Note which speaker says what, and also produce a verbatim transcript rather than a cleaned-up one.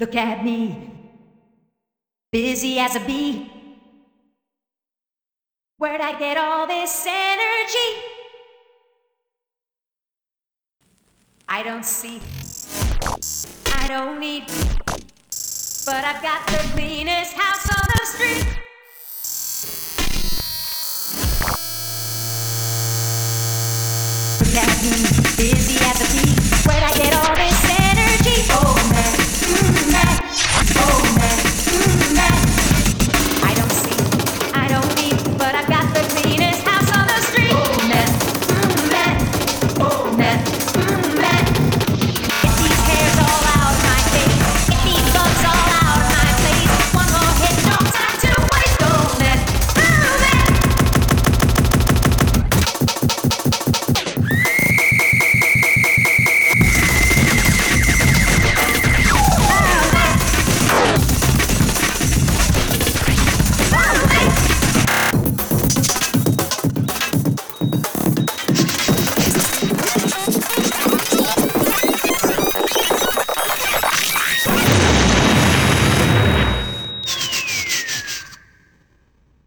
Speaker 1: Look at me, busy as a bee. Where'd I get all this energy? I don't see, I don't need, but I've got the cleanest house on the street. Look at me.